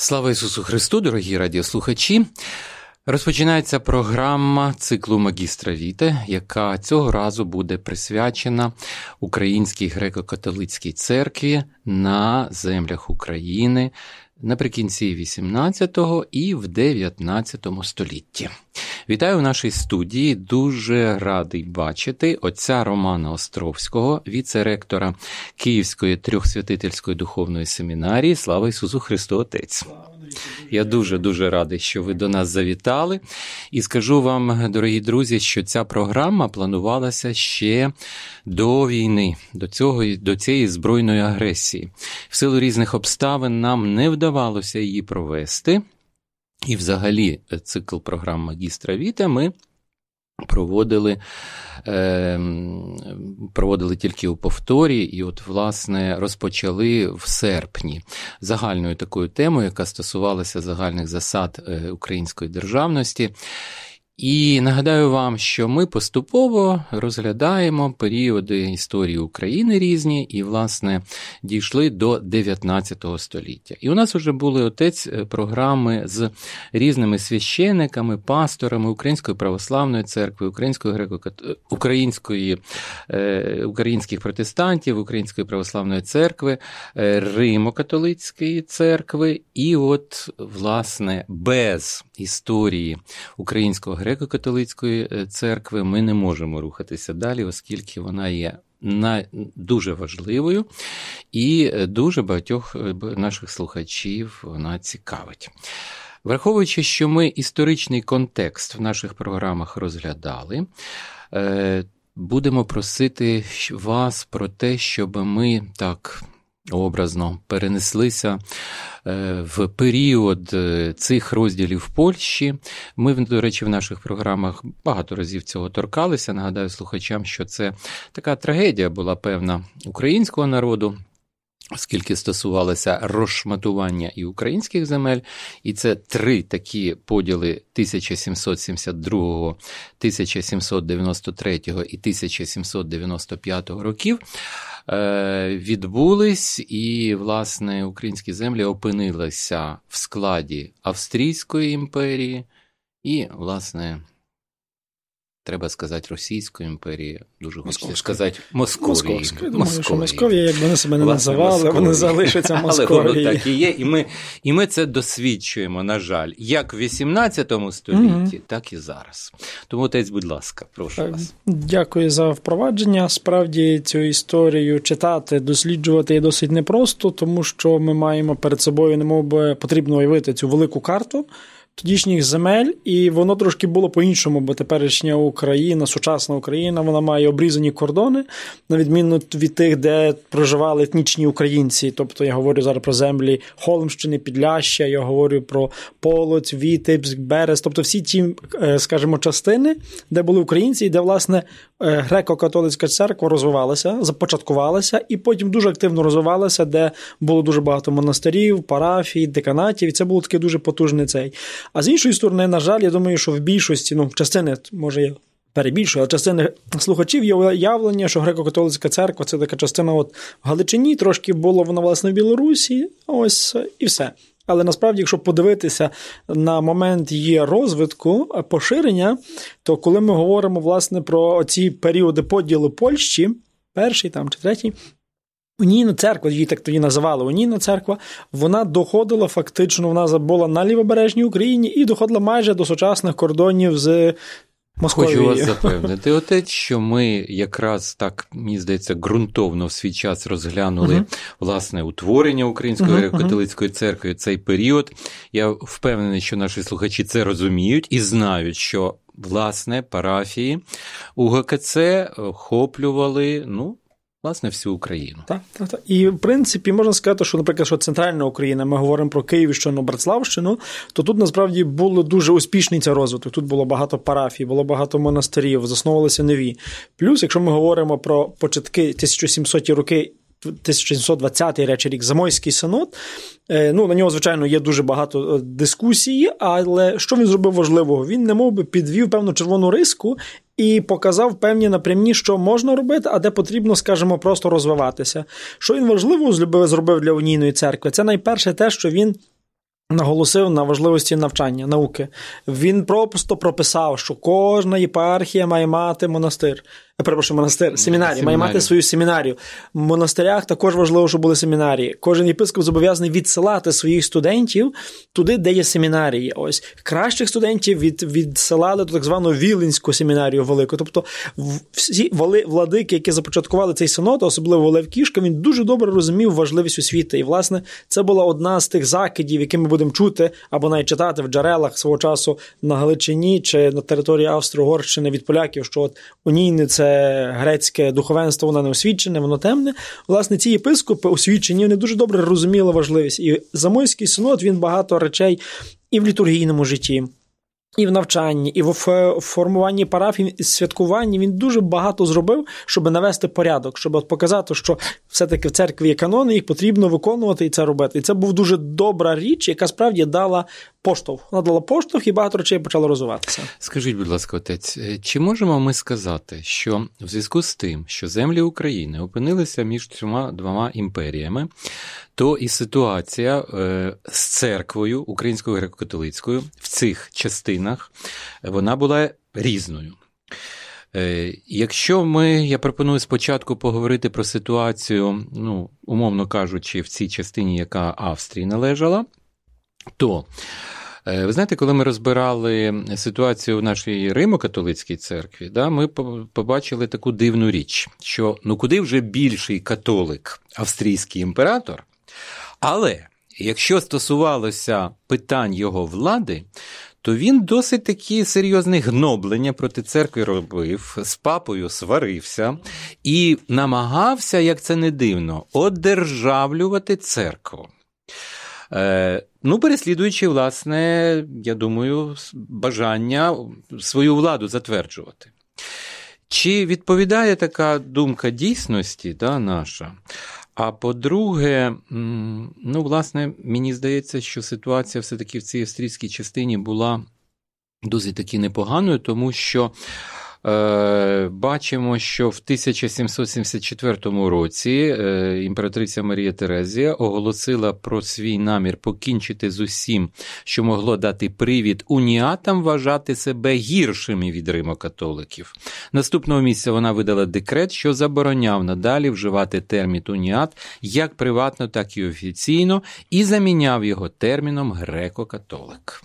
Слава Ісусу Христу, дорогі радіослухачі! Розпочинається програма циклу «Магістра Віте», яка цього разу буде присвячена Українській греко-католицькій церкві на землях України наприкінці XVIII і в XIX столітті. Вітаю в нашій студії, дуже радий бачити отця Романа Островського, віце-ректора Київської Трьохсвятительської духовної семінарії. Слава Ісусу Христу, Отець! Я дуже радий, що ви до нас завітали. І скажу вам, дорогі друзі, що ця програма планувалася ще до війни, до цієї збройної агресії. В силу різних обставин нам не вдавалося її провести. І взагалі цикл програм «Магістра Віте» ми проводили тільки у повторі, і от, власне, розпочали в серпні загальною такою темою, яка стосувалася загальних засад української державності. І нагадаю вам, що ми поступово розглядаємо періоди історії України різні і, власне, дійшли до 19 століття. І у нас вже були, отець, програми з різними священиками, пасторами Української православної церкви, українських протестантів, Української православної церкви, Римо-католицької церкви. І от, власне, без історії Українського греко-католицької церкви ми не можемо рухатися далі, оскільки вона є дуже важливою і дуже багатьох наших слухачів вона цікавить. Враховуючи, що ми історичний контекст в наших програмах розглядали, будемо просити вас про те, щоб ми так образно перенеслися в період цих розділів Польщі. Ми, до речі, в наших програмах багато разів цього торкалися. Нагадаю слухачам, що це така трагедія була певна українського народу, оскільки стосувалося розшматування і українських земель, і це три такі поділи 1772, 1793 і 1795 років відбулись, і, власне, українські землі опинилися в складі Австрійської імперії і, власне, треба сказати, Російської імперії, дуже хочеться сказати, Московії. Думаю, що Московія, як вони себе не називали, вони залишаться Московією. Але воно так і є, і ми це досвідчуємо, на жаль, як в 18 столітті, так і зараз. Тому, отець, будь ласка, прошу вас. Дякую за впровадження. Справді, цю історію читати, досліджувати є досить непросто, тому що ми маємо перед собою, немовби, потрібно уявити цю велику карту тодішніх земель, і воно трошки було по-іншому, бо теперішня Україна, сучасна Україна, вона має обрізані кордони, на відміну від тих, де проживали етнічні українці. Тобто я говорю зараз про землі Холмщини, Підляща, я говорю про Полоць, Вітебськ, Берест, тобто всі ті, скажімо, частини, де були українці, і де, власне, греко-католицька церква розвивалася, започаткувалася, і потім дуже активно розвивалася, де було дуже багато монастирів, парафій, деканатів, і це було таке дуже потужний цей. А з іншої сторони, на жаль, я думаю, що в більшості, частини, може я перебільшую, але частини слухачів є уявлення, що греко-католицька церква – це така частина от в Галичині, трошки було вона, власне, в Білорусі, ось і все. Але насправді, якщо подивитися на момент її розвитку, поширення, то коли ми говоримо, власне, про ці періоди поділу Польщі, перший там чи третій, унійна церква, її так тоді називали, унійна церква, вона доходила фактично, вона була на лівобережній Україні і доходила майже до сучасних кордонів з Московією. Хочу вас запевнити, отець, що ми якраз так, мені здається, ґрунтовно в свій час розглянули, власне, утворення Української греко-католицької церкви, цей період. Я впевнений, що наші слухачі це розуміють і знають, що, власне, парафії УГКЦ охоплювали, власне, всю Україну. Так. І, в принципі, можна сказати, що, наприклад, що центральна Україна, ми говоримо про Київщину, Братславщину, то тут, насправді, було дуже успішний цей розвиток. Тут було багато парафій, було багато монастирів, засновувалися нові. Плюс, якщо ми говоримо про початки 1700-ті роки, 1720 рік, Замойський синод, на нього, звичайно, є дуже багато дискусій, але що він зробив важливого? Він, немовби, підвів певну червону риску і показав певні напрямні, що можна робити, а де потрібно, скажімо, просто розвиватися. Що він важливо зробив для унійної церкви? Це найперше те, що він наголосив на важливості навчання, науки. Він просто прописав, що кожна єпархія має мати семінарію, має мати свою семінарію. В монастирях також важливо, щоб були семінарії. Кожен єпископ зобов'язаний відсилати своїх студентів туди, де є семінарії. Ось кращих студентів відсилали до так званого Віленську семінарію велику. Тобто всі владики, які започаткували цей синод, особливо Лев Кішка, він дуже добре розумів важливість освіти. І, власне, це була одна з тих закидів, які ми будемо чути або навіть читати в джерелах свого часу на Галичині чи на території Австро-Угорщини від поляків, що от унійне це грецьке духовенство, воно не освічене, воно темне. Власне, ці єпископи освічені, вони дуже добре розуміли важливість. І Замойський синод, він багато речей і в літургійному житті, і в навчанні, і в формуванні парафій, і святкуванні він дуже багато зробив, щоб навести порядок, щоб показати, що все-таки в церкві є канони, їх потрібно виконувати і це робити. І це був дуже добра річ, яка справді дала поштовх. Вона дала поштовх і багато речей почало розвиватися. Скажіть, будь ласка, отець, чи можемо ми сказати, що в зв'язку з тим, що землі України опинилися між двома імперіями, то і ситуація з церквою українською греко-католицькою в цих частинах, вона була різною? Якщо я пропоную спочатку поговорити про ситуацію, умовно кажучи, в цій частині, яка Австрії належала, то, ви знаєте, коли ми розбирали ситуацію в нашій Римо-католицькій церкві, ми побачили таку дивну річ, що куди вже більший католик австрійський імператор, але якщо стосувалося питань його влади, то він досить такі серйозні гноблення проти церкви робив, з папою сварився і намагався, як це не дивно, одержавлювати церкву. Переслідуючи, власне, я думаю, бажання свою владу затверджувати. Чи відповідає така думка дійсності, наша? А по-друге, власне, мені здається, що ситуація все-таки в цій австрійській частині була досить таки непоганою, тому що бачимо, що в 1774 році імператриця Марія Терезія оголосила про свій намір покінчити з усім, що могло дати привід уніатам вважати себе гіршими від римокатоликів. Наступного місяця вона видала декрет, що забороняв надалі вживати термін уніат як приватно, так і офіційно, і заміняв його терміном греко-католик.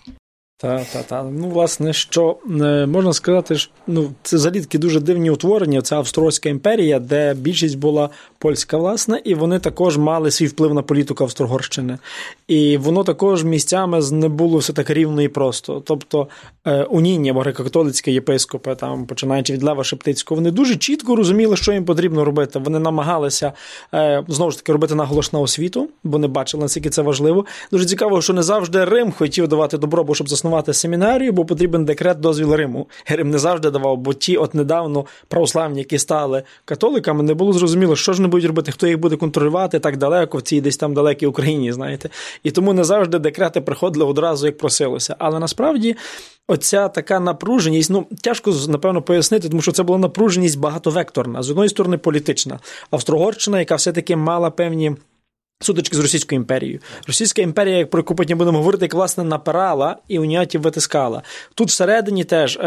Власне, що можна сказати, що це взагалі такі дуже дивні утворення, це Австро-Угорська імперія, де більшість була польська, власне, і вони також мали свій вплив на політику Австро-Угорщини. І воно також місцями не було все так рівно і просто. Тобто унійні або греко-католицькі єпископи, починаючи від Лева Шептицького, вони дуже чітко розуміли, що їм потрібно робити. Вони намагалися, знову ж таки, робити наголос на освіту, бо не бачили, наскільки це важливо. Дуже цікаво, що не завжди Рим хотів давати добро, щоб заснувати семінарію, бо потрібен декрет, дозвіл Риму. Рим не завжди давав, бо ті недавно православні, які стали католиками, не було зрозуміло, що ж не будуть робити, хто їх буде контролювати так далеко, в цій десь там далекій Україні, знаєте. І тому не завжди декрети приходили одразу, як просилося. Але насправді оця така напруженість, тяжко, напевно, пояснити, тому що це була напруженість багатовекторна. З одної сторони політична. Австро-Угорщина, яка все-таки мала певні сутички з Російською імперією. Російська імперія, про яку потім будемо говорити, як, власне, напирала і уніатів витискала. Тут всередині теж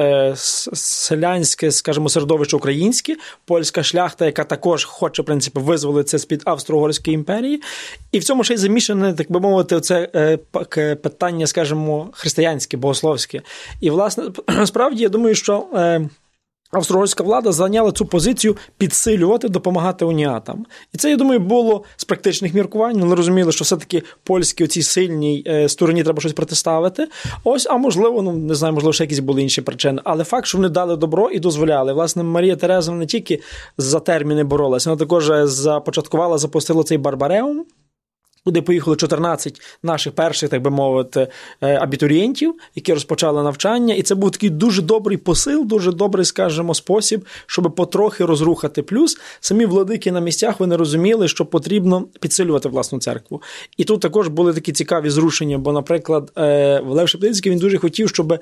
селянське, скажімо, середовище українське, польська шляхта, яка також хоче, в принципі, визволитися з-під Австро-Угорської імперії. І в цьому ще й замішане, так би мовити, це питання, скажімо, християнське, богословське. І, власне, справді, я думаю, що австро-угорська влада зайняла цю позицію підсилювати, допомагати уніатам. І це, я думаю, було з практичних міркувань. Вони розуміли, що все-таки польській оцій сильній стороні треба щось протиставити. А можливо, не знаю, можливо, ще якісь були інші причини. Але факт, що вони дали добро і дозволяли. Власне, Марія Тереза не тільки за терміни боролася, вона також запустила цей Барбареум, куди поїхали 14 наших перших, так би мовити, абітурієнтів, які розпочали навчання. І це був такий дуже добрий посил, дуже добрий, скажімо, спосіб, щоб потрохи розрухати. Плюс самі владики на місцях, вони розуміли, що потрібно підсилювати власну церкву. І тут також були такі цікаві зрушення, бо, наприклад, Лев Шептицький, він дуже хотів, щоб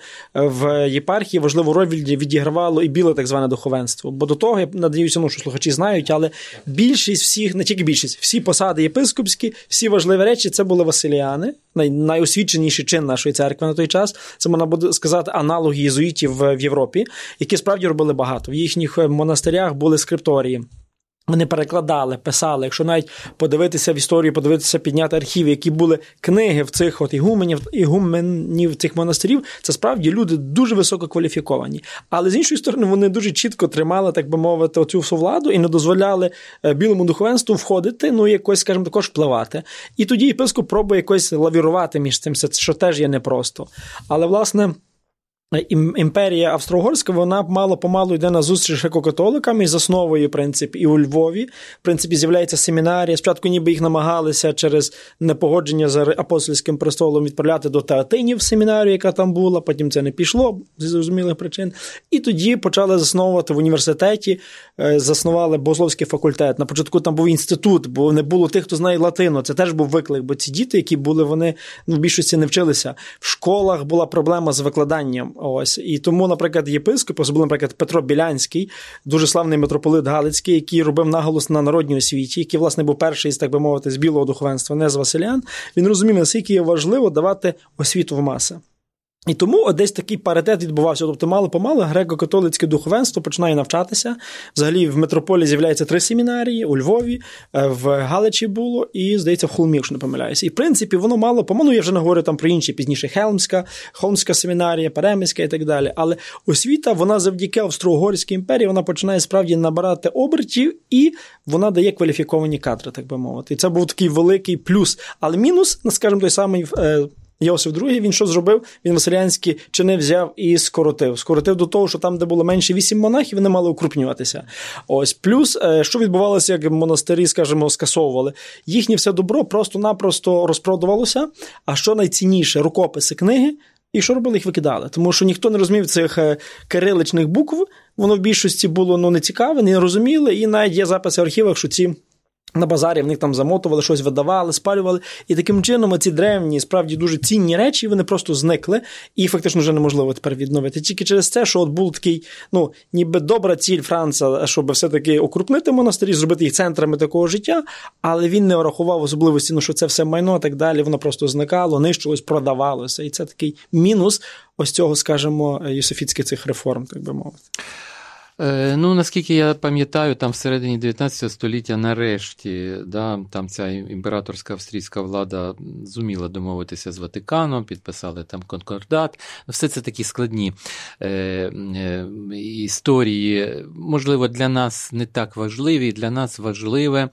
в єпархії важливу роль відігравало і біле так зване духовенство. Бо до того, я надіюся, що слухачі знають, але більшість всіх, не тільки більшість, всі посади єпископські, всі такі важливі речі, це були василіани, найосвіченіший чин нашої церкви на той час. Це, можна буде сказати, аналог єзуїтів в Європі, які справді робили багато. В їхніх монастирях були скрипторії. Вони перекладали, писали. Якщо навіть подивитися в історію, підняти архіви, які були книги в цих ігуменів цих монастирів, це справді люди дуже висококваліфіковані. Але з іншої сторони, вони дуже чітко тримали, так би мовити, оцю всю владу і не дозволяли білому духовенству входити, якось, скажімо, також впливати. І тоді єпископ пробує якось лавірувати між цим, що теж є непросто. Але, власне, імперія Австро-Угорська, вона мало-помалу йде на зустріч греко-католикам і засновує, в принципі, і у Львові. В принципі, з'являється семінарія. Спочатку ніби їх намагалися через непогодження з апостольським престолом відправляти до Театинів семінарію, яка там була, потім це не пішло, зі зрозумілих причин. І тоді почали засновувати в університеті, заснували богословський факультет. На початку там був інститут, бо не було тих, хто знає латину. Це теж був виклик, бо ці діти, які були, вони в більшості не вчилися. В школах була проблема з викладанням. Ось. І тому, наприклад, єпископ, особливо, наприклад, Петро Білянський, дуже славний митрополит Галицький, який робив наголос на народній освіті, який, власне, був перший, так би мовити, з білого духовенства, не з василян, він розумів, наскільки є важливо давати освіту в маси. І тому десь такий паритет відбувався. Тобто мало-помалу греко-католицьке духовенство починає навчатися. Взагалі в метрополії з'являються 3 семінарії, у Львові, в Галичі було і, здається, в Холмі, якщо не помиляюся. І, в принципі, воно мало-помалу, я вже не говорю там про інші пізніше, Холмська семінарія, Перемиська і так далі. Але освіта, вона завдяки Австро-Угорській імперії, вона починає справді набирати обертів і вона дає кваліфіковані кадри, так би мовити. І це був такий великий плюс. Але мінус, скажімо, той самий Йосиф II, він що зробив? Він василянські чини взяв і скоротив. Скоротив до того, що там, де було менше 8 монахів, вони мали укрупнюватися. Ось. Плюс, що відбувалося, як монастирі, скажімо, скасовували? Їхнє все добро просто-напросто розпродувалося, а що найцінніше? Рукописи, книги. І що робили? Їх викидали. Тому що ніхто не розумів цих кириличних букв, воно в більшості було нецікаве, не розуміли, і навіть є записи в архівах, що ці на базарі в них там замотували, щось видавали, спалювали. І таким чином ці древні, справді дуже цінні речі, вони просто зникли. І фактично вже неможливо тепер відновити. Тільки через те, що от був такий, ніби добра ціль Франца, щоб все-таки окрупнити монастирі, зробити їх центрами такого життя, але він не врахував особливості, що це все майно і так далі, воно просто зникало, нищилось, продавалося. І це такий мінус ось цього, скажімо, юсифітських цих реформ, так би мовити. Наскільки я пам'ятаю, там всередині 19 століття нарешті, там ця імператорська австрійська влада зуміла домовитися з Ватиканом, підписали там конкордат. Все це такі складні історії, можливо, для нас не так важливі, для нас важливе,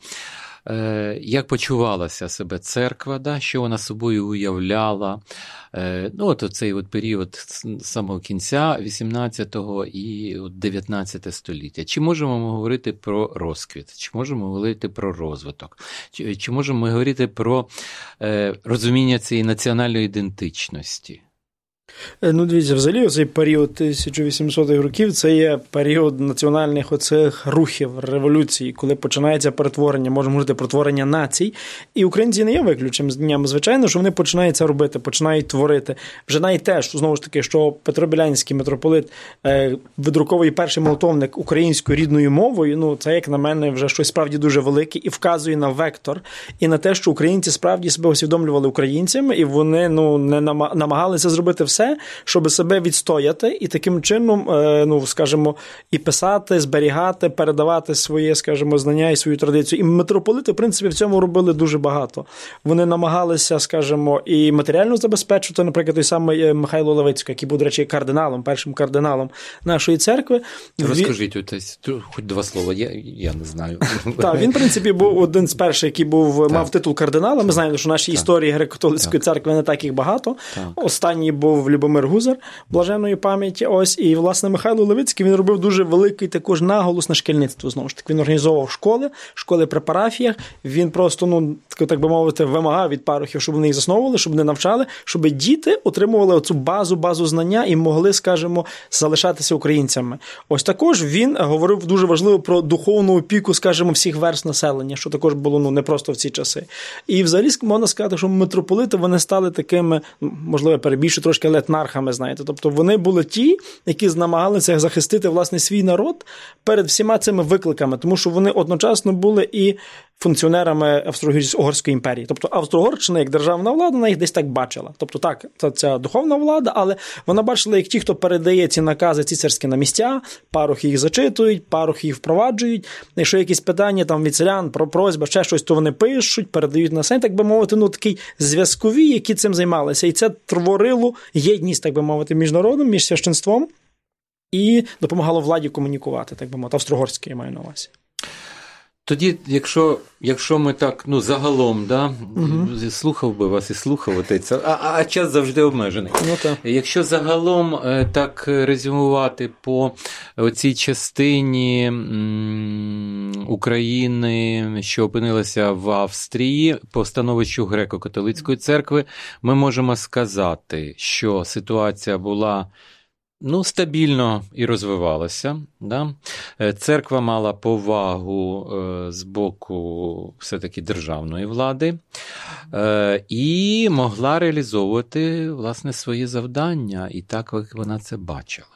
як почувалася себе церква, що вона собою уявляла. Оцей період з самого кінця 18-го і 19 століття. Чи можемо ми говорити про розквіт? Чи можемо говорити про розвиток? Чи можемо ми говорити про розуміння цієї національної ідентичності? Дивіться, взагалі цей період 1800-х років – це є період національних оцих рухів, революцій, коли починається перетворення, можемо говорити про творення націй. І українці не є виключенням. Звичайно, що вони починають це робити, починають творити. Вже навіть те, що, знову ж таки, що Петро Білянський митрополит видруковує перший молитовник українською рідною мовою, це, як на мене, вже щось справді дуже велике і вказує на вектор, і на те, що українці справді себе усвідомлювали українцями, і вони не намагалися зробити все, щоб себе відстояти і таким чином, скажімо, і писати, зберігати, передавати своє, скажімо, знання і свою традицію. І митрополити, в принципі, в цьому робили дуже багато. Вони намагалися, скажімо, і матеріально забезпечити, наприклад, той самий Михайло Левицький, який був, до речі, кардиналом, першим кардиналом нашої церкви. Розкажіть, хоч 2 слова, я не знаю. Так, він, в принципі, був один з перших, який мав титул кардинала. Ми знаємо, що в нашій історії греко-католицької церкви не так їх багато. Останній був Любомир Гузар, блаженної пам'яті, ось, і, власне, Михайло Левицький, він робив дуже великий також наголос на шкільництво, знову ж таки. Він організовував школи при парафіях, він просто, так би мовити, вимагав від парохів, щоб вони їх засновували, щоб вони навчали, щоб діти отримували оцю базу знання і могли, скажімо, залишатися українцями. Ось також він говорив дуже важливо про духовну опіку, скажімо, всіх верств населення, що також було, не просто в ці часи. І взагалі можна сказати, що митрополити, вони стали такими, можливо, перебільшую трошки, етнархами, знаєте. Тобто вони були ті, які намагалися захистити, власне, свій народ перед всіма цими викликами, тому що вони одночасно були і функціонерами Австро-Угорської імперії. Тобто Австро-Угорщина, як державна влада, вона їх десь так бачила. Тобто так, це духовна влада, але вона бачила, як ті, хто передає ці накази цісарські на місця, парохи їх зачитують, парохи їх впроваджують. Якщо якісь питання там від селян, про просьба, ще щось, то вони пишуть, передають на сайт, так би мовити, такий зв'язкові, які цим займалися. І це творило єдність, так би мовити, між народом, між священством і допомагало владі комунікувати, так би мовити, австро-угорській, я маю на увазі. Тоді, якщо ми так, загалом, слухав би вас і слухав отець, а час завжди обмежений. Якщо загалом так резюмувати по цій частині України, що опинилася в Австрії, по становищу греко-католицької церкви, ми можемо сказати, що ситуація була стабільно і розвивалася. Да? Церква мала повагу з боку все-таки державної влади і могла реалізовувати, власне, свої завдання, і так, як вона це бачила.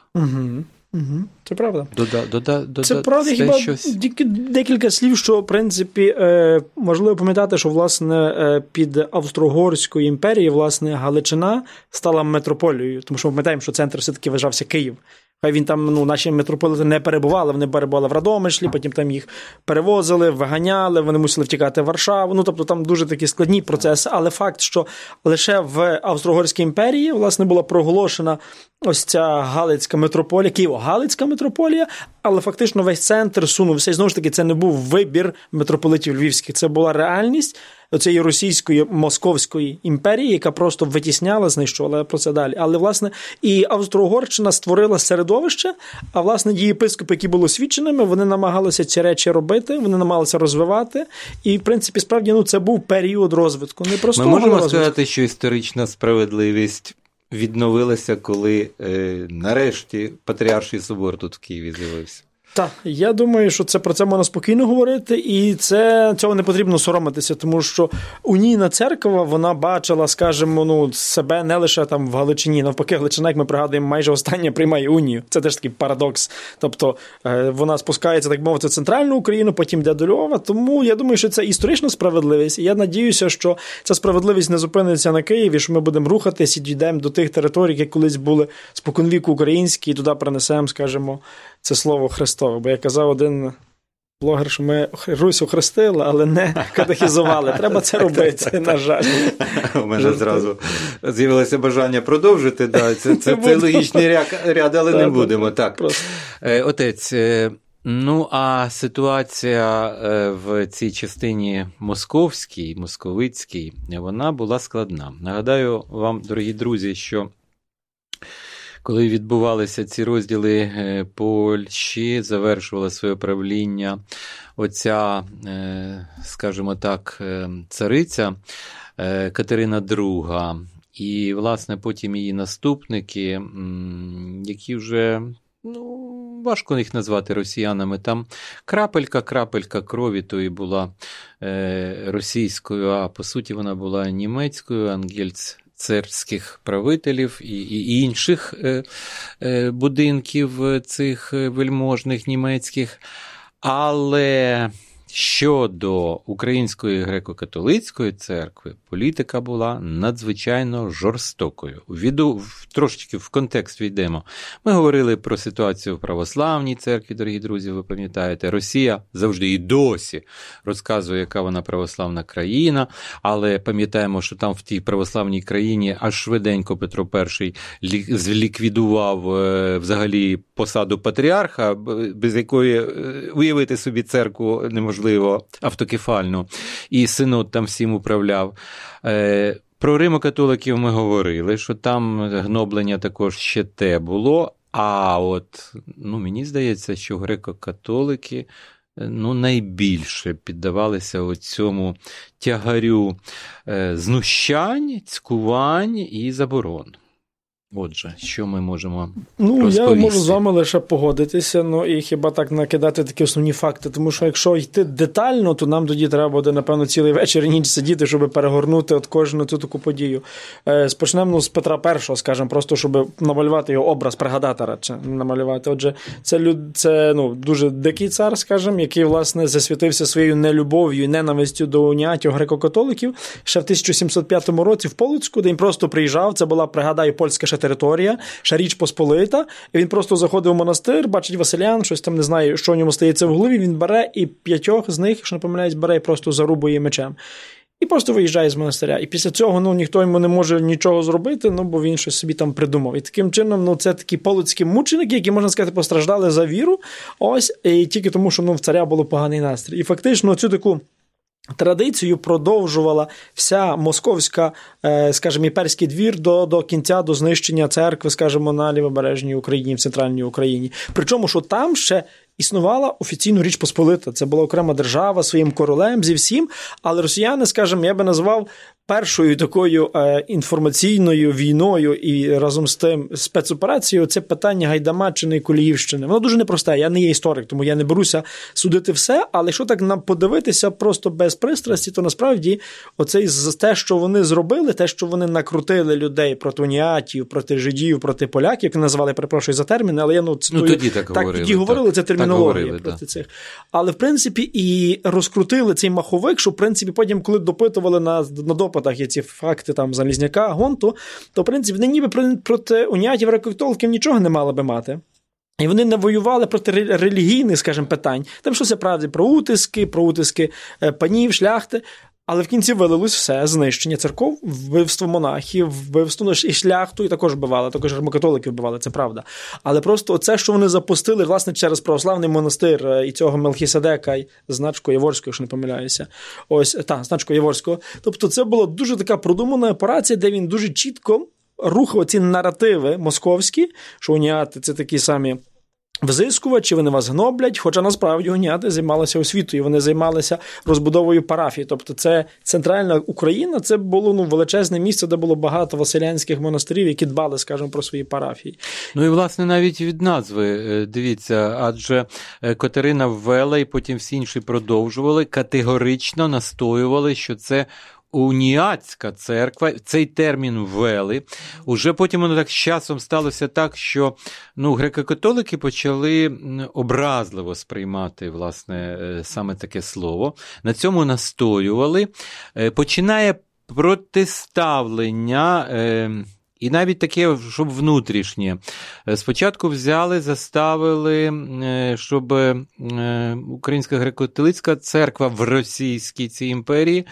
Це правда. Це правда, хіба декілька слів, що, в принципі, можливо пам'ятати, що, власне, під Австро-Угорською імперією, власне, Галичина стала метрополією, тому що ми пам'ятаємо, що центр все-таки вважався Київ. Хай він там, наші митрополити не перебували, вони перебували в Радомишлі, потім там їх перевозили, виганяли, вони мусили втікати в Варшаву, тобто там дуже такі складні процеси, але факт, що лише в Австро-Угорській імперії, власне, була проголошена ось ця Галицька митрополія, Києво-Галицька митрополія, але фактично весь центр сунувся, і знову ж таки це не був вибір митрополитів львівських, це була реальність оцієї російської, московської імперії, яка просто витісняла, знищувала, про це далі. Але, власне, і Австро-Угорщина створила середовище, а, власне, єпископи, які були освіченими, вони намагалися ці речі робити, вони намагалися розвивати, і, в принципі, справді, це був період розвитку. Не простого розвитку. Ми можемо розвитку. сказати, що історична справедливість відновилася, коли нарешті Патріарший собор тут в Києві з'явився. Так, я думаю, що про це можна спокійно говорити, і цього не потрібно соромитися, тому що унійна церква, вона бачила, скажімо, себе не лише там в Галичині, навпаки, Галичина, як ми пригадуємо, майже остання приймає унію. Це теж такий парадокс. Тобто вона спускається, так мовити, в центральну Україну, потім йде до Львова, тому я думаю, що це історична справедливість, і я надіюся, що ця справедливість не зупиниться на Києві, що ми будемо рухатись і дійдемо до тих територій, які колись були споконвіку українські, і туди принесемо, скажімо, це слово Христове. Бо я казав один блогер, що ми Русь охрестили, але не катехізували. Треба це робити, на жаль. У мене зразу з'явилося бажання продовжити. Це логічний ряд, але не будемо. Так. Отець, а ситуація в цій частині московській, московицькій, вона була складна. Нагадаю вам, дорогі друзі, що коли відбувалися ці розділи Польщі, завершувала своє правління оця, скажімо так, цариця Катерина II. І, власне, потім її наступники, які вже, важко їх назвати росіянами, там крапелька крові тої була російською, а по суті вона була німецькою, ангельц царських правителів і інших будинків цих вельможних німецьких. Але щодо Української греко-католицької церкви, політика була надзвичайно жорстокою. Трошечки в контекст війдемо. Ми говорили про ситуацію в православній церкві, дорогі друзі, ви пам'ятаєте. Росія завжди і досі розказує, яка вона православна країна, але пам'ятаємо, що там в тій православній країні аж швиденько Петро І зліквідував взагалі посаду патріарха, без якої уявити собі церкву неможливо, автокефальну, і синод там всім управляв. Про римо-католиків ми говорили, що там гноблення також ще те було, а от, мені здається, що греко-католики найбільше піддавалися цьому тягарю знущань, цькувань і заборон. Отже, що ми можемо розповісти? Я можу з вами лише погодитися, і хіба так накидати такі основні факти, тому що якщо йти детально, то нам тоді треба буде, напевно, цілий вечір і ніч сидіти, щоб перегорнути от кожну цю таку подію. Почнемо з Петра І, скажімо, просто щоб намалювати його образ, пригадати радше намалювати. Отже, це дуже дикий цар, скажімо, який, власне, засвітився своєю нелюбов'ю і ненавистю до уніатів греко-католиків ще в 1705 році в Полоцьку, де він просто приїжджав, це була, пригадаю, польська ще територія, ще Річ Посполита, і він просто заходив в монастир, бачить Василян, щось там не знає, що у ньому стається в голові, він бере і 5 з них, якщо не помиляюсь, бере і просто зарубує мечем. І просто виїжджає з монастиря. І після цього ніхто йому не може нічого зробити, бо він щось собі там придумав. І таким чином, це такі полоцькі мученики, які, можна сказати, постраждали за віру, і тільки тому, що в царя було поганий настрій. І фактично цю таку традицію продовжувала вся московська, скажімо, імперський двір до кінця, до знищення церкви, скажімо, на Лівобережній Україні, в Центральній Україні. Причому, що там ще існувала офіційно Річ Посполита. Це була окрема держава своїм королем, зі всім, але росіяни, скажімо, я би назвав першою такою інформаційною війною і разом з тим спецоперацією це питання Гайдамаччини і Коліївщини. Воно дуже непросте, я не є історик, тому я не беруся судити все, але якщо так подивитися просто без пристрасті, то насправді те, що вони зробили, те, що вони накрутили людей проти уніатів, проти жидів, проти поляків, як називали, перепрошую за терміни, але я цитую, тоді говорили, це термінологія проти цих. Але, в принципі, і розкрутили цей маховик, що, в принципі, потім, коли допитували на допитах є ці факти там Залізняка, Гонту, то, в принципі, вони ніби проти уніатів, греко-католиків нічого не мали би мати. І вони не воювали проти релігійних, скажімо, питань. Там щось правді про утиски панів, шляхти. Але в кінці вилилось все, знищення церков, вбивство монахів, вбивство і шляхту, і також вбивали, також римокатоликів вбивали, це правда. Але просто оце, що вони запустили, власне, через православний монастир і цього Мелхіседека, значку Яворського, якщо не помиляюся, значку Яворського. Тобто це була дуже така продумана операція, де він дуже чітко рухав ці наративи московські, що уніати – це такі самі взискувачі, вони вас гноблять, хоча насправді уніати займалися освітою, вони займалися розбудовою парафії. Тобто це центральна Україна, це було величезне місце, де було багато василянських монастирів, які дбали, скажімо, про свої парафії. І, власне, навіть від назви, дивіться, адже Катерина ввела, і потім всі інші продовжували, категорично настоювали, що це уніатська церква, цей термін ввели. Уже потім воно так з часом сталося так, що греко-католики почали образливо сприймати, власне, саме таке слово. На цьому настоювали. Починає протиставлення, і навіть таке, щоб внутрішнє. Спочатку заставили, щоб Українська греко-католицька церква в Російській цій імперії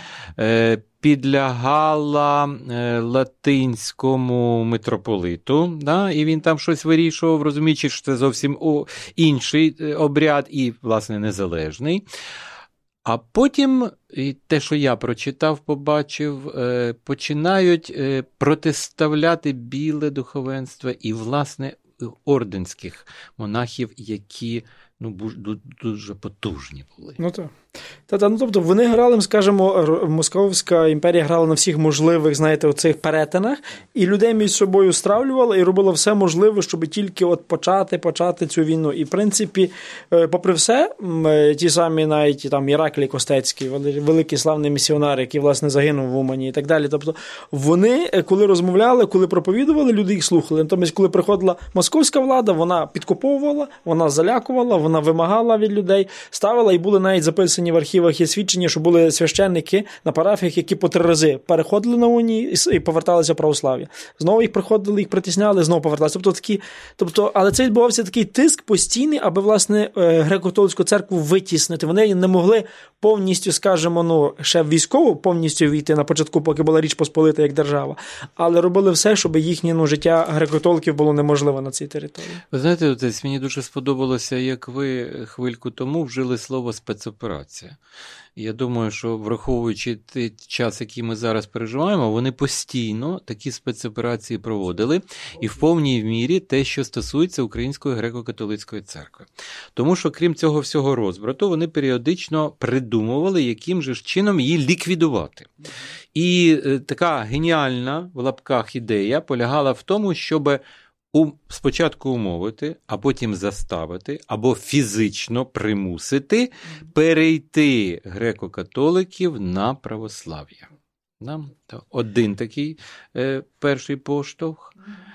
підлягала латинському митрополиту, і він там щось вирішував, розуміючи, що це зовсім інший обряд і, власне, незалежний. А потім, і те, що я прочитав, побачив, починають протиставляти біле духовенство і, власне, орденських монахів, які дуже потужні були. Так. Тобто вони грали, скажімо, Московська імперія грала на всіх можливих, знаєте, оцих перетинах, і людей між собою стравлювала і робила все можливе, щоб тільки почати цю війну. І, в принципі, попри все, ті самі навіть там Іраклій Костецький, великий славний місіонер, який, власне, загинув в Умані і так далі. Тобто вони, коли розмовляли, коли проповідували, люди їх слухали. Натомість, коли приходила московська влада, вона підкуповувала, вона залякувала, вона вимагала від людей, ставила, і були навіть записані в архівах є свідчення, що були священники на парафіях, які по 3 рази переходили на унії і поверталися в православ'я. Знову їх приходили, їх притісняли, знову поверталися. Але це відбувався такий тиск постійний, аби, власне, греко-католицьку церкву витіснити. Вони не могли повністю, скажімо, ще військово повністю війти на початку, поки була Річ Посполита як держава, але робили все, щоб їхнє життя греко-католиків було неможливе на цій території. Ви знаєте, мені дуже сподобалося, як ви ви хвильку тому вжили слово «спецоперація». Я думаю, що враховуючи той час, який ми зараз переживаємо, вони постійно такі спецоперації проводили і в повній мірі те, що стосується Української греко-католицької церкви. Тому що, крім цього всього розбрату, вони періодично придумували, яким же ж чином її ліквідувати. І така геніальна, в лапках, ідея полягала в тому, щоб спочатку умовити, а потім заставити, або фізично примусити перейти греко-католиків на православ'я. Один такий перший поштовх.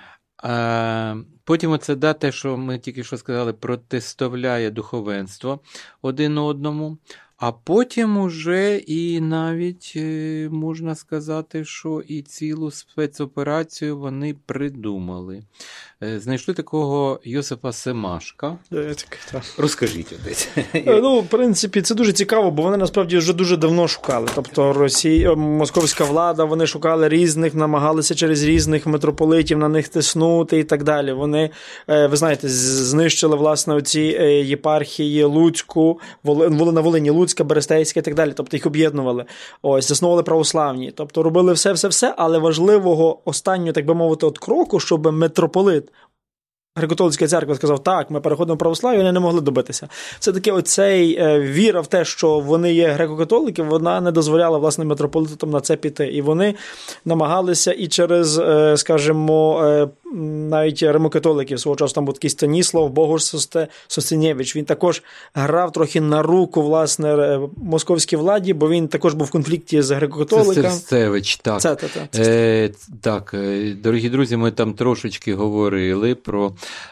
Потім оце те, що ми тільки що сказали, протиставляє духовенство один одному. А потім уже і навіть можна сказати, що і цілу спецоперацію вони придумали. Знайшли такого Йосипа Семашка. Розкажіть одесь. В принципі, це дуже цікаво, бо вони насправді вже дуже давно шукали. Тобто московська влада, вони шукали різних, намагалися через різних митрополитів на них тиснути і так далі. Вони, ви знаєте, знищили, власне, оці єпархії Луцьку, на Волині Луцька, Берестейська і так далі. Тобто їх об'єднували. Ось, заснували православні. Тобто робили все, але важливого останнього, так би мовити, от кроку, щоб митрополит Греко-католицька церква сказав, так, ми переходимо в православ'я, вони не могли добитися. Все-таки оцей віра в те, що вони є греко-католики, вона не дозволяла, власне, митрополитам на це піти. І вони намагалися і через, скажімо, навіть римокатоликів свого часу, там був такий Станіслав Богуш Состенєвич, він також грав трохи на руку, власне, московській владі, бо він також був в конфлікті з греко-католиками. Сестевич, так. Так, дорогі друзі, ми там трошечки говорили про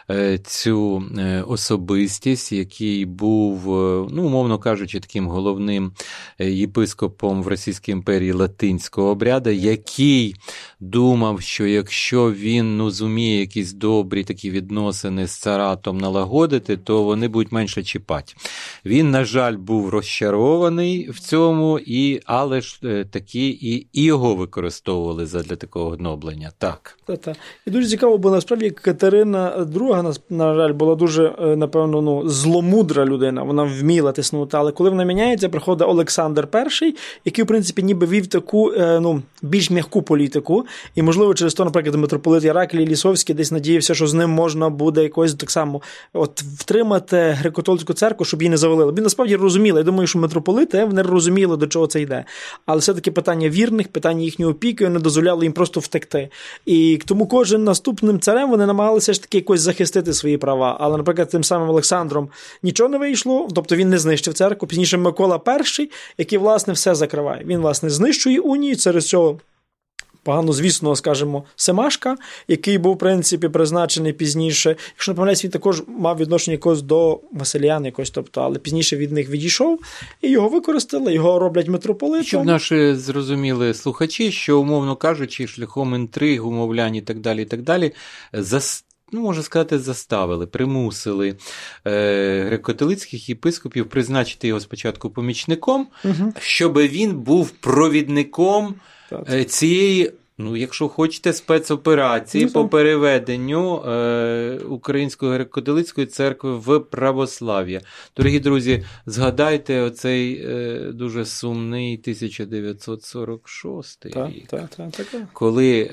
цю особистість, який був, умовно кажучи, таким головним єпископом в Російській імперії латинського обряду, який думав, що якщо він, зуміє якісь добрі такі відносини з царатом налагодити, то вони будуть менше чіпати. Він, на жаль, був розчарований в цьому, але ж таки і його використовували для такого гноблення. Так. І дуже цікаво, бо насправді Катерина II, на жаль, була дуже, напевно, зломудра людина, вона вміла тиснути, але коли вона міняється, приходить Олександр І, який, в принципі, ніби вів таку, більш м'яку політику, і, можливо, через то, наприклад, митрополит Іраклій Лісовський десь надіявся, що з ним можна буде якось так само втримати греко-католицьку церкву, щоб її не завалили. Він насправді розуміли, я думаю, що митрополити, вони розуміли, до чого це йде. Але все-таки питання вірних, питання їхньої опіки не дозволяло їм просто втекти. І тому кожен наступним царем вони намагалися ж таки якось захистити свої права. Але, наприклад, тим самим Олександром нічого не вийшло, тобто він не знищив церкву. Пізніше Микола І, який, власне, все закриває. Він, власне, знищує унію, через цього погано звісного, скажімо, Семашка, який був, в принципі, призначений пізніше. Якщо не помиляюсь, він також мав відношення якось до Василіян якось, тобто, але пізніше від них відійшов, і його використали, його роблять митрополитом. Щоб наші зрозуміли слухачі, що, умовно кажучи, шляхом інтриг, умовлянь і так далі, можна сказати, заставили, примусили греко-католицьких єпископів призначити його спочатку помічником, щоб він був провідником цієї, якщо хочете, спецоперації по переведенню Української греко-католицької церкви в православ'я. Дорогі друзі, згадайте оцей дуже сумний 1946 рік, коли,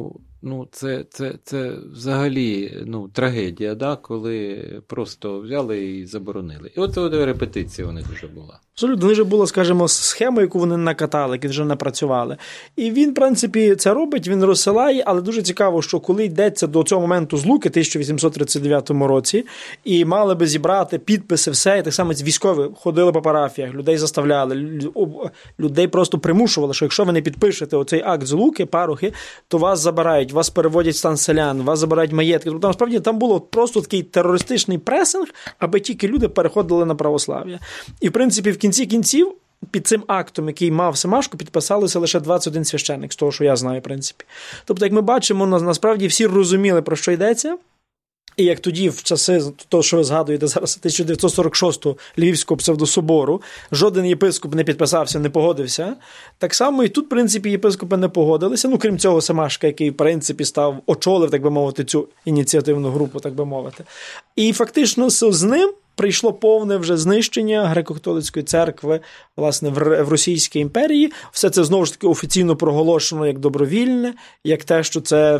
це взагалі трагедія, коли просто взяли і заборонили. І от репетиція у них вже була. Абсолютно, вони вже була, скажімо, схема, яку вони накатали, які вже напрацювали. І він, в принципі, це робить, він розсилає, але дуже цікаво, що коли йдеться до цього моменту злуки, 1839 році, і мали би зібрати підписи, все, і так само військові ходили по парафіях, людей заставляли, людей просто примушували, що якщо ви не підпишете оцей акт злуки, парохи, то вас забирають, вас переводять в стан селян, вас забирають маєтки. Тобто, насправді, там було просто такий терористичний пресинг, аби тільки люди переходили на православ'я. І, в принципі, в кінці кінців, під цим актом, який мав Семашко, підписалося лише 21 священник, з того, що я знаю, в принципі. Тобто, як ми бачимо, насправді всі розуміли, про що йдеться. І як тоді, в часи, того, що ви згадуєте зараз, 1946-го Львівського псевдособору, жоден єпископ не підписався, не погодився. Так само і тут, в принципі, єпископи не погодилися. Крім цього, Семашка, який, в принципі, очолив, так би мовити, цю ініціативну групу, так би мовити. І фактично з ним прийшло повне вже знищення греко-католицької церкви, власне, в Російській імперії. Все це, знову ж таки, офіційно проголошено як добровільне, як те, що це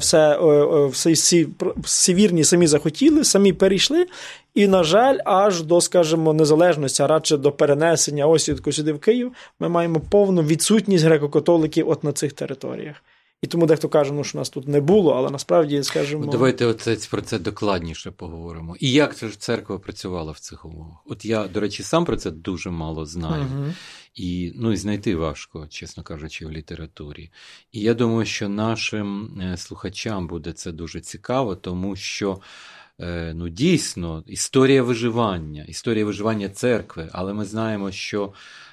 всі вірні самі захотіли, самі перейшли. І, на жаль, аж до, скажімо, незалежності, а радше до перенесення осідку сюди в Київ, ми маємо повну відсутність греко-католиків от на цих територіях. І тому дехто каже, ну, що нас тут не було, але насправді, скажімо... Давайте про це докладніше поговоримо. І як же ж церква працювала в цих умовах? От я, до речі, сам про це дуже мало знаю. І знайти важко, чесно кажучи, в літературі. І я думаю, що нашим слухачам буде це дуже цікаво, тому що дійсно, історія виживання церкви, але ми знаємо, що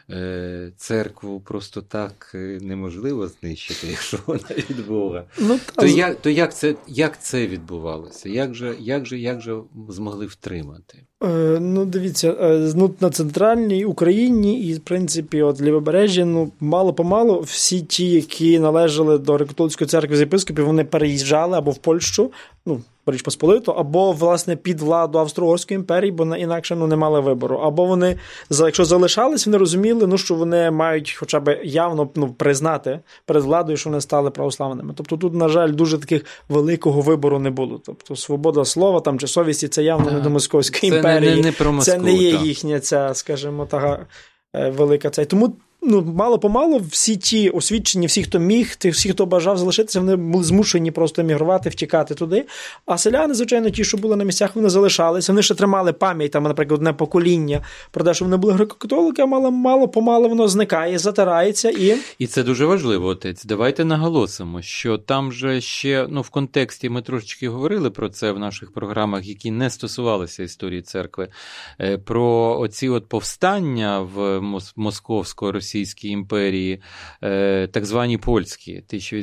церкву просто так неможливо знищити, якщо вона від Бога. То як це відбувалося? Як же змогли втримати? Дивіться, на центральній Україні і, в принципі, от Лівобережжя, мало-помалу всі ті, які належали до Греко-католицької церкви з єпископів, вони переїжджали або в Польщу, Річ Посполиту, або, власне, під владу Австро-Угорської імперії, бо інакше не мали вибору. Або вони, якщо залишались, вони розуміли, що вони мають хоча б явно признати перед владою, що вони стали православними. Тобто тут, на жаль, дуже таких великого вибору не було. Тобто свобода слова чи совісті – це явно не до Московської імперії. Не про Москву, це не є їхня ця, скажімо, така велика ця. Тому мало-помалу всі ті освічені, всі, хто міг, всі, хто бажав залишитися, вони були змушені просто емігрувати, втікати туди. А селяни, звичайно, ті, що були на місцях, вони залишалися. Вони ще тримали пам'ять, наприклад, одне покоління про те, що вони були греко-католики, а мало-помалу воно зникає, затирається. І це дуже важливо, отець. Давайте наголосимо, що там же ще, в контексті ми трошечки говорили про це в наших програмах, які не стосувалися історії церкви, про оці повстання в Московсько-Російській імперії, так звані польські,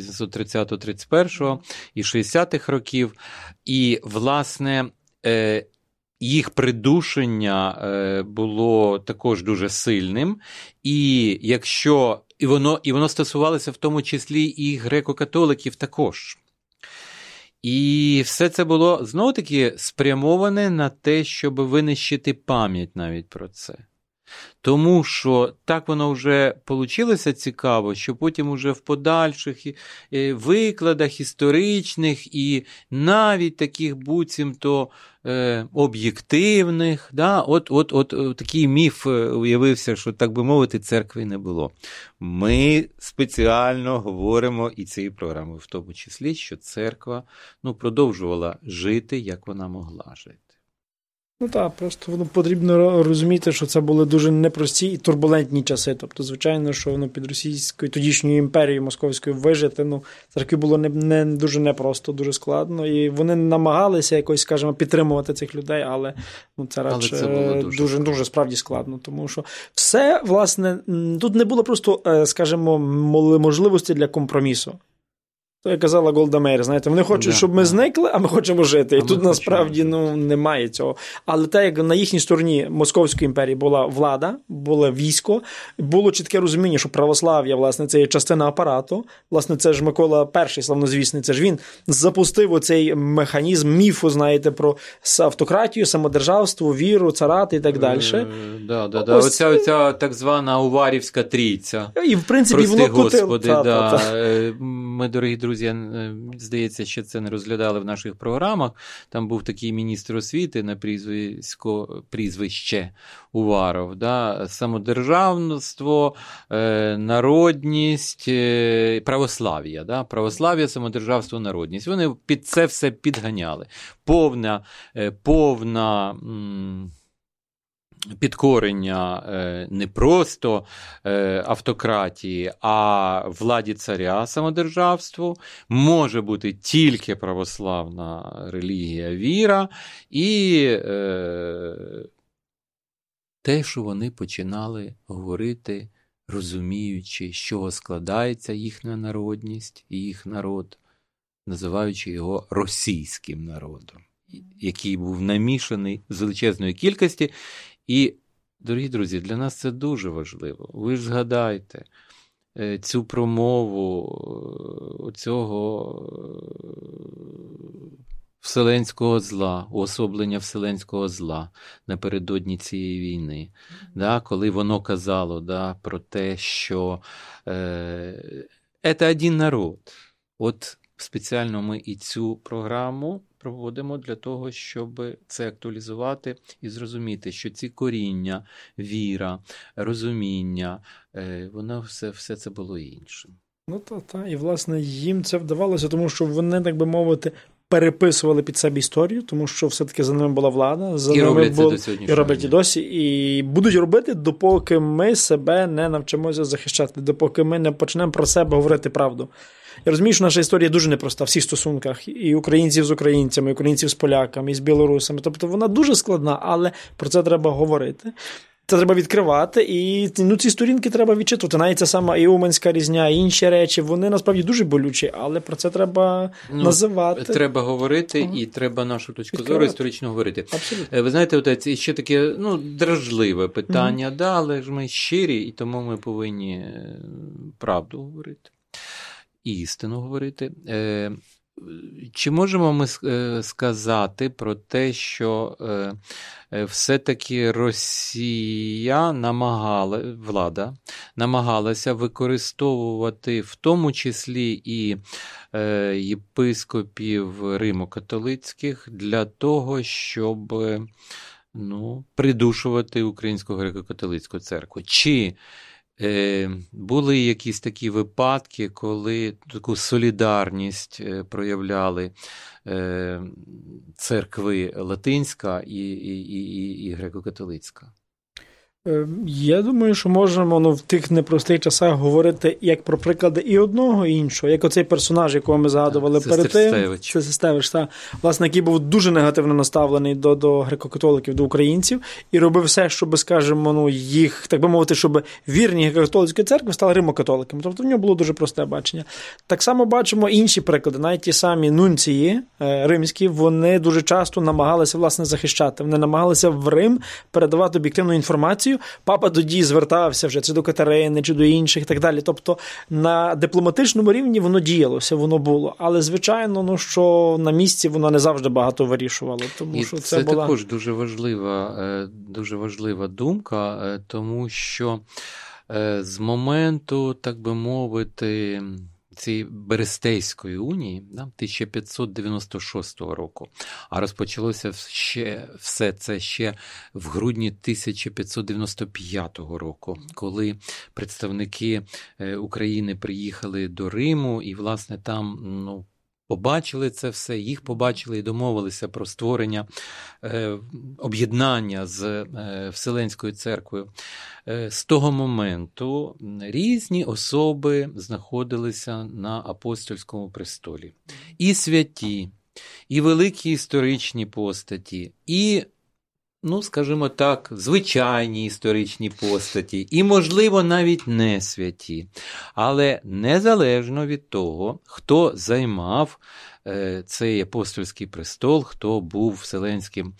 1830-31 і 60-х років. І, власне, їх придушення було також дуже сильним. І воно стосувалося в тому числі і греко-католиків також. І все це було, знову-таки, спрямоване на те, щоб винищити пам'ять навіть про це. Тому що так воно вже получилося цікаво, що потім уже в подальших викладах історичних і навіть таких буцімто об'єктивних, от такий міф уявився, що, так би мовити, церкви не було. Ми спеціально говоримо і цією програмою в тому числі, що церква продовжувала жити, як вона могла жити. Просто потрібно розуміти, що це були дуже непрості і турбулентні часи. Тобто, звичайно, що під російською тоді імперією московською вижити, церкві було не дуже непросто, дуже складно. І вони намагалися якось, скажімо, підтримувати цих людей, але це радше дуже справді складно. Тому що все, власне, тут не було просто, скажімо, можливості для компромісу. То, як казала Голда Меїр, знаєте, вони хочуть, щоб ми зникли, а ми хочемо жити. І тут насправді немає цього. Але те, як на їхній стороні Московської імперії була влада, було військо, було чітке розуміння, що православ'я, власне, це є частина апарату. Власне, це ж Микола І, славнозвісний, це ж він запустив оцей механізм міфу, знаєте, про автократію, самодержавство, віру, царати і так далі. Оця так звана Уварівська трійця. І, в принципі, воно Господи, Ми, дорогі друзі, здається, ще це не розглядали в наших програмах. Там був такий міністр освіти на прізвище Уваров. Самодержавство, народність, православ'я. Православ'я, самодержавство, народність. Вони під це все підганяли. Повна підкорення не просто автократії, а владі царя, самодержавству, може бути тільки православна релігія, віра, і те, що вони починали говорити, розуміючи, з чого складається їхня народність і їх народ, називаючи його російським народом, який був намішаний з величезної кількості. І, дорогі друзі, для нас це дуже важливо. Ви ж згадайте цю промову цього вселенського зла, уособлення вселенського зла напередодні цієї війни, коли воно казало про те, що це один народ. От спеціально ми і цю програму проводимо для того, щоб це актуалізувати і зрозуміти, що ці коріння, віра, розуміння, воно все це було іншим. І, власне, їм це вдавалося, тому що вони, так би мовити, переписували під себе історію, тому що все-таки за ними була влада. І роблять це до сьогоднішнього дня. І роблять і досі. І будуть робити, допоки ми себе не навчимося захищати, допоки ми не почнемо про себе говорити правду. Я розумію, що наша історія дуже непроста в всіх стосунках. І українців з українцями, і українців з поляками, і з білорусами. Тобто вона дуже складна, але про це треба говорити. Це треба відкривати, і ці сторінки треба відчитувати. Навіть ця сама і Уманська різня, і інші речі, вони насправді дуже болючі, але про це треба називати. Треба говорити, і треба нашу точку зору історично говорити. Абсолютно. Ви знаєте, це ще таке дражливе питання, але ж ми щирі, і тому ми повинні правду говорити, істину говорити. Чи можемо ми сказати про те, що все-таки Росія влада намагалася використовувати в тому числі і єпископів римо-католицьких для того, щоб придушувати Українську греко-католицьку церкву? Чи були якісь такі випадки, коли таку солідарність проявляли церкви латинська і греко-католицька? Я думаю, що можемо в тих непростих часах говорити як про приклади і одного, і іншого. Як оцей персонаж, якого ми згадували перед тим. Це Сестевич, власне, який був дуже негативно наставлений до греко-католиків, до українців, і робив все, щоб, скажімо, їх, так би мовити, щоб вірні греко-католицької церкви стали римо-католиками. Тобто в нього було дуже просте бачення. Так само бачимо інші приклади. Навіть ті самі нунції римські, вони дуже часто намагалися, власне, захищати. Вони намагалися в Рим передавати об'єктивну інформацію. Папа тоді звертався вже чи до Катерини, чи до інших і так далі. Тобто на дипломатичному рівні воно діялося, воно було. Але, звичайно, що на місці воно не завжди багато вирішувало. Тому що це була... також дуже важлива думка, тому що з моменту, так би мовити, цієї Берестейської унії 1596 року, а розпочалося все це ще в грудні 1595 року, коли представники України приїхали до Риму і, власне, там побачили це все, їх побачили і домовилися про створення об'єднання з Вселенською церквою. З того моменту різні особи знаходилися на апостольському престолі. І святі, і великі історичні постаті, і, скажімо так, звичайні історичні постаті, і, можливо, навіть не святі. Але незалежно від того, хто займав цей апостольський престол, хто був Вселенським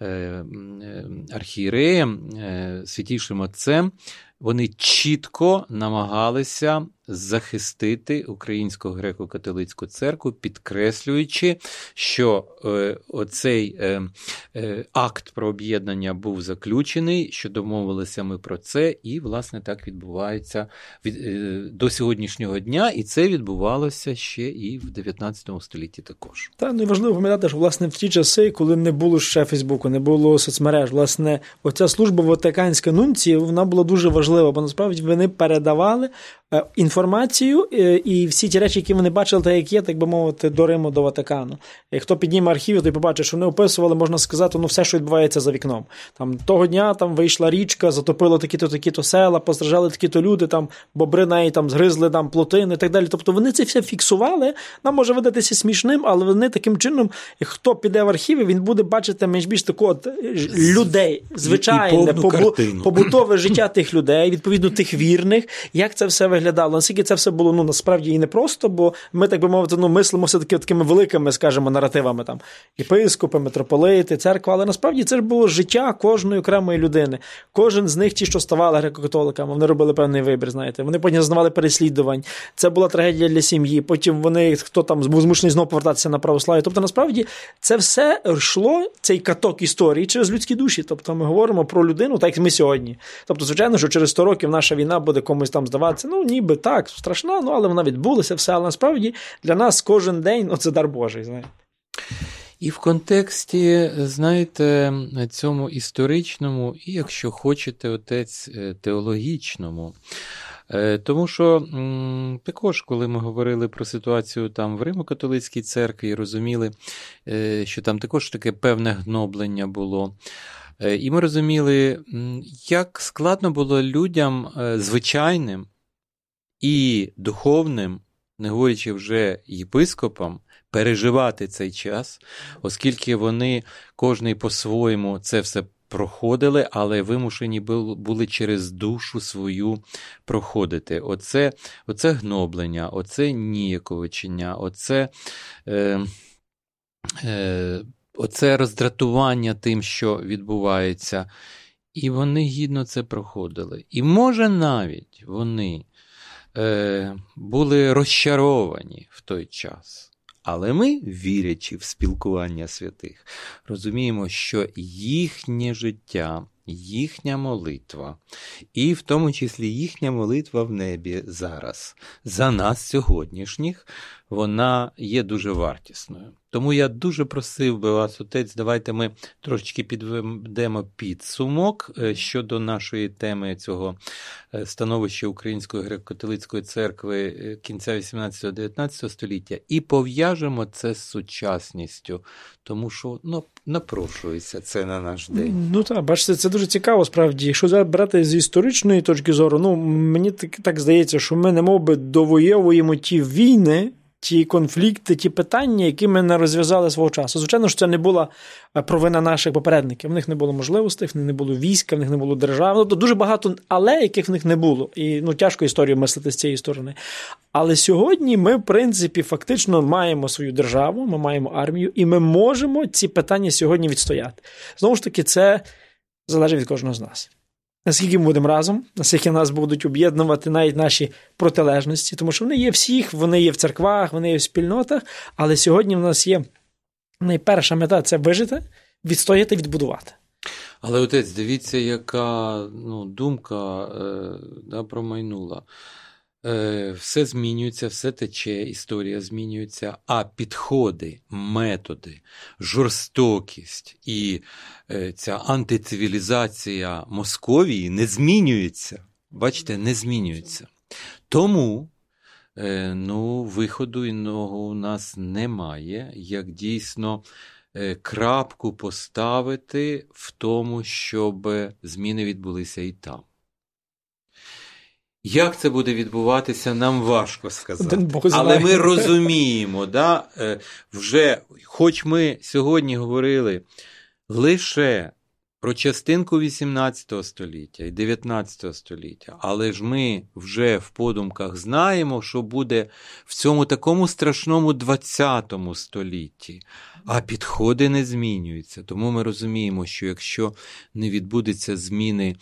архієреєм, святійшим отцем, вони чітко намагалися захистити Українську греко-католицьку церкву, підкреслюючи, що оцей акт про об'єднання був заключений, що домовилися ми про це, і, власне, так відбувається до сьогоднішнього дня, і це відбувалося ще і в 19 столітті також. Так, і важливо пам'ятати, що, власне, в ті часи, коли не було ще Фейсбуку, не було соцмереж, власне, оця служба Ватиканська нунції, вона була дуже важлива, бо, насправді, вони передавали інформацію і всі ті речі, які вони бачили, так як є, так би мовити, до Риму, до Ватикану. І хто підніме архіви, той побачить, що вони описували, можна сказати, все, що відбувається за вікном. Того дня вийшла річка, затопило такі-то села, постраждали такі-то люди, бобри неї згризли плотини і так далі. Тобто вони це все фіксували. Нам може видатися смішним, але вони таким чином, хто піде в архіви, він буде бачити менш-більш такого людей, звичайне, побутове життя тих людей, відповідно тих вірних, як це все виглядає. виглядало, наскільки це все було, насправді і непросто, бо ми, так би мовити, мислимо все-таки такими великими, скажімо, наративами, там, єпископи, митрополити, церква, але насправді це ж було життя кожної окремої людини. Кожен з них, ті, що ставали греко-католиками, вони робили певний вибір, знаєте, вони потім зазнавали переслідувань, це була трагедія для сім'ї, потім вони, хто там був змушений знову повертатися на православ'я. Тобто, насправді, це все йшло, цей каток історії, через людські душі. Тобто, ми говоримо про людину, так як ми сьогодні. Тобто, звичайно, що через 100 років наша війна буде комусь там здаватися, ніби так, страшна, але вона відбулася, все, але насправді для нас кожен день, це дар Божий, знаєте. І в контексті, знаєте, цьому історичному, і, якщо хочете, отець, теологічному. Тому що також, коли ми говорили про ситуацію там в Римо-католицькій церкві і розуміли, що там також таке певне гноблення було, і ми розуміли, як складно було людям звичайним і духовним, не говорячи вже єпископам, переживати цей час, оскільки вони, кожний по-своєму це все проходили, але вимушені були через душу свою проходити. Оце гноблення, оце ніяковичення, оце роздратування тим, що відбувається. І вони гідно це проходили. І може навіть вони були розчаровані в той час. Але ми, вірячи в спілкування святих, розуміємо, що їхнє життя, їхня молитва, і в тому числі їхня молитва в небі зараз, за нас сьогоднішніх, вона є дуже вартісною. Тому я дуже просив би вас, отець, давайте ми трошечки підведемо підсумок щодо нашої теми цього становища Української греко-католицької церкви кінця 18-19 століття і пов'яжемо це з сучасністю, тому що напрошується це на наш день. Так, бачите, це дуже цікаво справді. Якщо брати з історичної точки зору, мені так здається, що ми немовби довоюємо ті війни, ті конфлікти, ті питання, які ми не розв'язали свого часу. Звичайно, що це не була провина наших попередників. В них не було можливостей, в них не було війська, в них не було держави. Тобто дуже багато але, яких в них не було. І тяжко історію мислити з цієї сторони. Але сьогодні ми, в принципі, фактично маємо свою державу, ми маємо армію, і ми можемо ці питання сьогодні відстояти. Знову ж таки, це залежить від кожного з нас. Наскільки ми будемо разом, наскільки нас будуть об'єднувати навіть наші протилежності, тому що вони є всіх, вони є в церквах, вони є в спільнотах, але сьогодні в нас є найперша мета – це вижити, відстояти, відбудувати. Але, отець, дивіться, яка думка промайнула. Все змінюється, все тече, історія змінюється, а підходи, методи, жорстокість і ця антицивілізація Московії не змінюється. Бачите, не змінюється. Тому виходу іного у нас немає, як дійсно крапку поставити в тому, щоб зміни відбулися і там. Як це буде відбуватися, нам важко сказати. Але ми розуміємо, вже, хоч ми сьогодні говорили лише про частинку 18 століття і 19 століття, але ж ми вже в подумках знаємо, що буде в цьому такому страшному 20 столітті, а підходи не змінюються. Тому ми розуміємо, що якщо не відбудеться зміни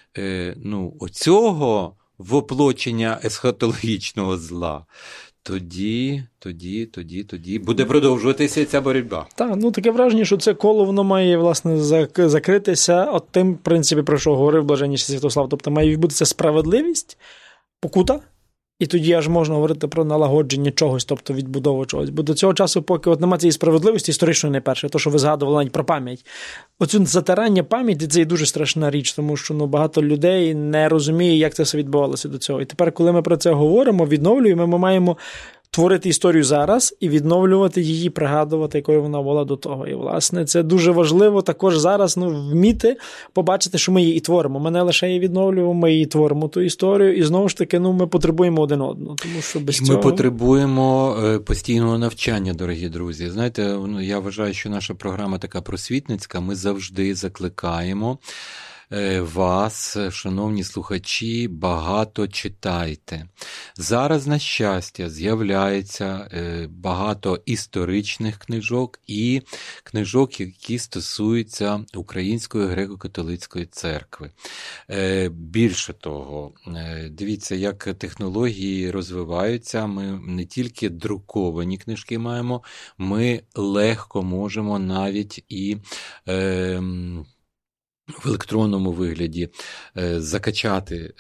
оцього воплочення есхатологічного зла, тоді буде продовжуватися ця боротьба. Так, таке враження, що це коло, воно має, власне, закритися тим, в принципі, про що говорив блаженніший Святослав. Тобто має відбутися справедливість, покута, і тоді аж можна говорити про налагодження чогось, тобто відбудову чогось. Бо до цього часу, поки немає цієї справедливості, історичної найперше, то, що ви згадували навіть про пам'ять. Оцю затирання пам'яті – це і дуже страшна річ, тому що багато людей не розуміє, як це все відбувалося до цього. І тепер, коли ми про це говоримо, відновлюємо, ми маємо творити історію зараз і відновлювати її, пригадувати, якою вона була до того. І, власне, це дуже важливо також зараз вміти побачити, що ми її і творимо. Ми не лише її відновлюємо, ми її творимо, ту історію. І, знову ж таки, ми потребуємо один одного. Тому що без цього... Ми потребуємо постійного навчання, дорогі друзі. Знаєте, я вважаю, що наша програма така просвітницька. Ми завжди закликаємо вас, шановні слухачі, багато читайте. Зараз, на щастя, з'являється багато історичних книжок і книжок, які стосуються Української греко-католицької церкви. Більше того, дивіться, як технології розвиваються. Ми не тільки друковані книжки маємо, ми легко можемо навіть і в електронному вигляді закачати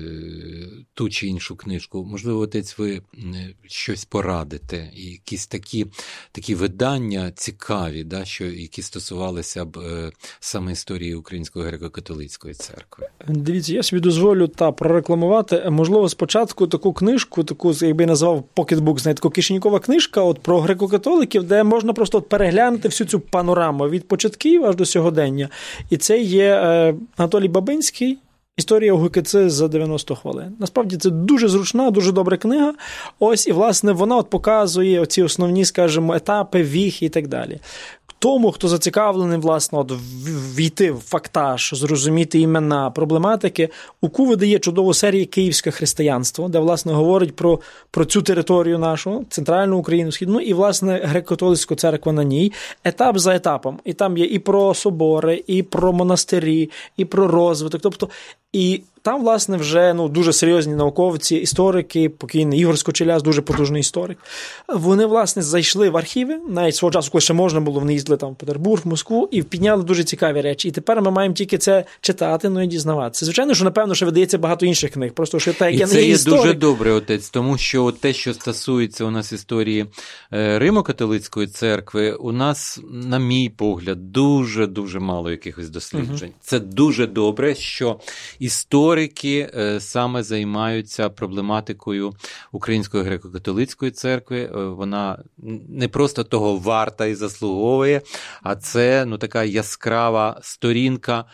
ту чи іншу книжку. Можливо, отець, ви щось порадите, і якісь такі видання цікаві, да, які стосувалися б саме історії Української греко-католицької церкви. Дивіться, я собі дозволю прорекламувати, можливо, спочатку таку книжку, як би я назвав покетбук, знаєте, така кишенькова книжка про греко-католиків, де можна просто переглянути всю цю панораму від початків аж до сьогодення. І це є Анатолій Бабинський «Історія УГКЦ за 90 хвилин». Насправді це дуже зручна, дуже добра книга. Ось, і, власне, вона показує оці основні, скажімо, етапи, віхи і так далі. Тому, хто зацікавлений, власне, війти в фактаж, зрозуміти імена, проблематики, УКУ видає чудову серію «Київське християнство», де, власне, говорить про цю територію нашу, центральну Україну, східну, і, власне, греко-католицьку церкву на ній, етап за етапом. І там є і про собори, і про монастирі, і про розвиток. Тобто, і там, власне, вже дуже серйозні науковці, історики, покійний Ігор Скочеляс, дуже потужний історик. Вони, власне, зайшли в архіви, навіть свого часу, коли ще можна було, вони їздили там в Петербург, в Москву, і підняли дуже цікаві речі. І тепер ми маємо тільки це читати, і дізнаватися. Звичайно, що, напевно, ще видається багато інших книг. Просто, що так, і це є дуже добре, отець, тому що те, що стосується у нас історії Римо-католицької церкви, у нас, на мій погляд, дуже-дуже мало якихось досліджень. Це дуже добре, що історики саме займаються проблематикою Української греко-католицької церкви. Вона не просто того варта і заслуговує, а це така яскрава сторінка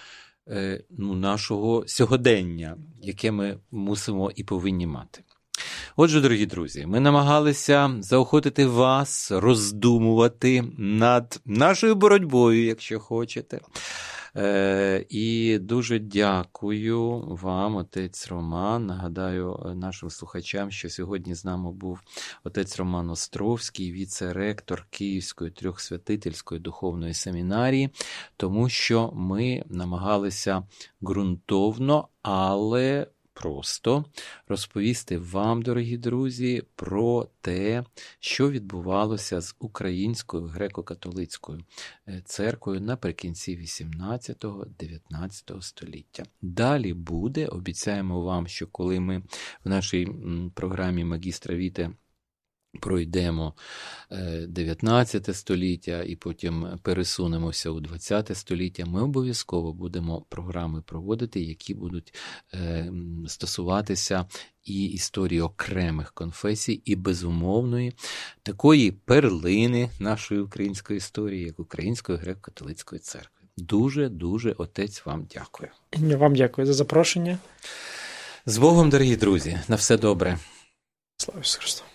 нашого сьогодення, яке ми мусимо і повинні мати. Отже, дорогі друзі, ми намагалися заохотити вас роздумувати над нашою боротьбою, якщо хочете. І дуже дякую вам, отець Роман. Нагадаю нашим слухачам, що сьогодні з нами був отець Роман Островський, віце-ректор Київської Трьохсвятительської духовної семінарії, тому що ми намагалися ґрунтовно, але просто розповісти вам, дорогі друзі, про те, що відбувалося з Українською греко-католицькою церквою наприкінці 18-19 століття. Далі буде, обіцяємо вам, що коли ми в нашій програмі «Магістра Віте» пройдемо 19 століття і потім пересунемося у 20 століття, ми обов'язково будемо програми проводити, які будуть стосуватися і історії окремих конфесій, і безумовної такої перлини нашої української історії, як Української греко-католицької церкви. Дуже-дуже, отець, вам дякую. Вам дякую за запрошення. З Богом, дорогі друзі, на все добре. Слава Ісусу Христу.